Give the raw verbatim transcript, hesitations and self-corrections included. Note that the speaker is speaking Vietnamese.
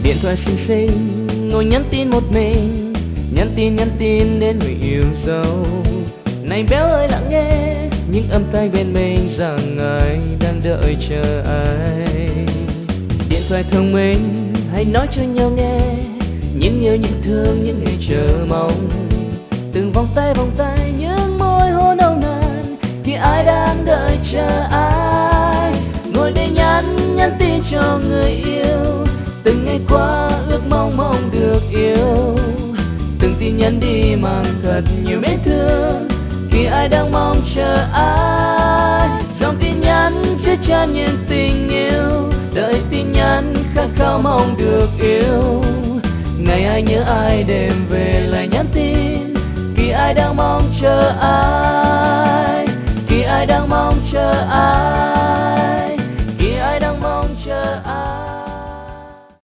Điện thoại xinh xinh ngồi nhắn tin một mình, nhắn tin nhắn tin đến người yêu dấu. Này béo ơi lặng nghe những âm thanh bên mình rằng ai đang đợi chờ ai. Điện thoại thông minh hãy nói cho nhau nghe những yêu những thương những ngày chờ mong. Từng vòng tay vòng tay những môi hôn nồng nàn thì ai đang đợi chờ ai. Ngồi đây nhắn nhắn tin cho người yêu, từng ngày qua ước mong mong được yêu. Từng tin nhắn đi mang thật nhiều mến thương khi ai đang mong chờ ai. Dòng tin nhắn chứa chan những tình yêu, đợi tin nhắn khát khao mong được yêu. Ngày ai nhớ ai đêm về lại nhắn tin khi ai đang mong chờ ai, khi ai đang mong chờ ai.